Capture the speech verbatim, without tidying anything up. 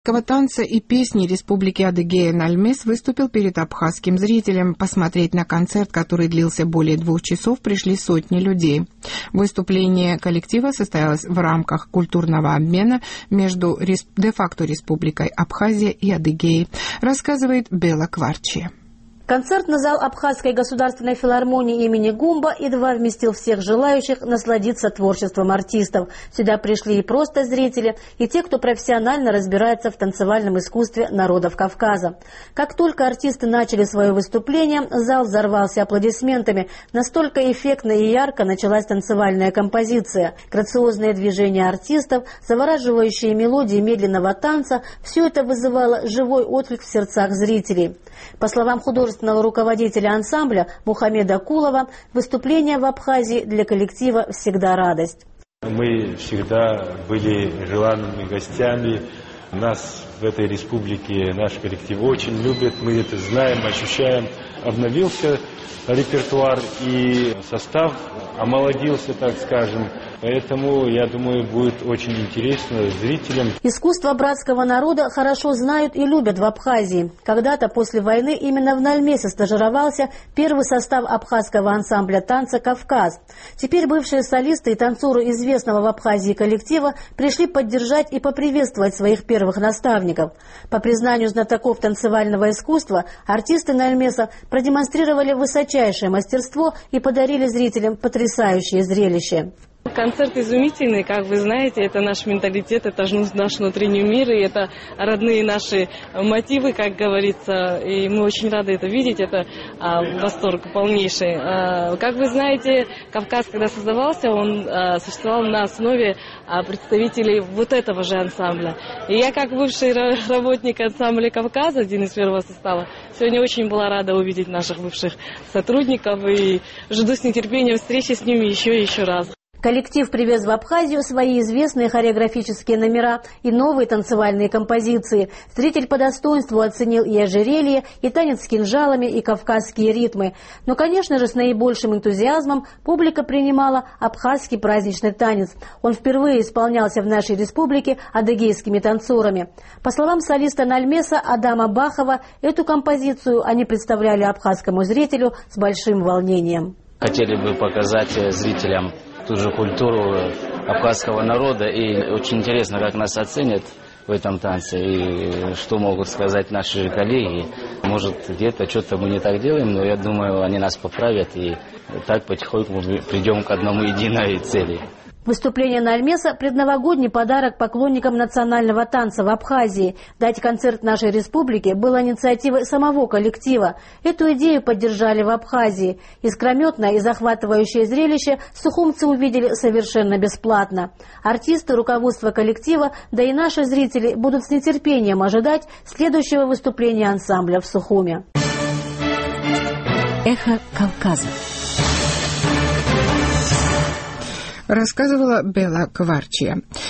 абхазского танца и песни Республики Адыгея Нальмес выступил перед абхазским зрителем. Посмотреть на концерт, который длился более двух часов, пришли сотни людей. Выступление коллектива состоялось в рамках культурного обмена между де-факто Республикой Абхазия и Адыгеей, рассказывает Бела Кварчия. Концертный зал Абхазской государственной филармонии имени Гумба едва вместил всех желающих насладиться творчеством артистов. Сюда пришли и просто зрители, и те, кто профессионально разбирается в танцевальном искусстве народов Кавказа. Как только артисты начали свое выступление, зал взорвался аплодисментами. Настолько эффектно и ярко началась танцевальная композиция. Грациозные движения артистов, завораживающие мелодии медленного танца – все это вызывало живой отклик в сердцах зрителей. По словам художественного руководителя ансамбля Мухаммеда Кулова, выступление в Абхазии для коллектива всегда радость. Мы всегда были желанными гостями. Нас в этой республике наш коллектив очень любит. Мы это знаем, ощущаем. Обновился репертуар и состав омолодился, так скажем. Поэтому, я думаю, будет очень интересно зрителям. Искусство братского народа хорошо знают и любят в Абхазии. Когда-то после войны именно в Нальмесе стажировался первый состав абхазского ансамбля танца «Кавказ». Теперь бывшие солисты и танцоры известного в Абхазии коллектива пришли поддержать и поприветствовать своих первых наставников. По признанию знатоков танцевального искусства, артисты Нальмеса продемонстрировали высочайшее мастерство и подарили зрителям потрясающее зрелище. Концерт изумительный, как вы знаете, это наш менталитет, это наш внутренний мир, и это родные наши мотивы, как говорится, и мы очень рады это видеть, это а, восторг полнейший. А, как вы знаете, Кавказ, когда создавался, он а, существовал на основе а, представителей вот этого же ансамбля. И я, как бывший работник ансамбля Кавказа, один из первого состава, сегодня очень была рада увидеть наших бывших сотрудников и жду с нетерпением встречи с ними еще и еще раз. Коллектив привез в Абхазию свои известные хореографические номера и новые танцевальные композиции. Зритель по достоинству оценил и ожерелье, и танец с кинжалами, и кавказские ритмы. Но, конечно же, с наибольшим энтузиазмом публика принимала абхазский праздничный танец. Он впервые исполнялся в нашей республике адыгейскими танцорами. По словам солиста Нальмеса Адама Бахова, эту композицию они представляли абхазскому зрителю с большим волнением. Хотели бы показать зрителям ту же культуру абхазского народа, и очень интересно, как нас оценят в этом танце, и что могут сказать наши коллеги. Может, где-то что-то мы не так делаем, но я думаю, они нас поправят, и так потихоньку мы придем к одному единой цели. Выступление Нальмеса – предновогодний подарок поклонникам национального танца в Абхазии. Дать концерт нашей республике было инициативой самого коллектива. Эту идею поддержали в Абхазии. Искрометное и захватывающее зрелище сухумцы увидели совершенно бесплатно. Артисты, руководство коллектива, да и наши зрители будут с нетерпением ожидать следующего выступления ансамбля в Сухуме. Эхо Кавказа. Рассказывала Бела Кварчия.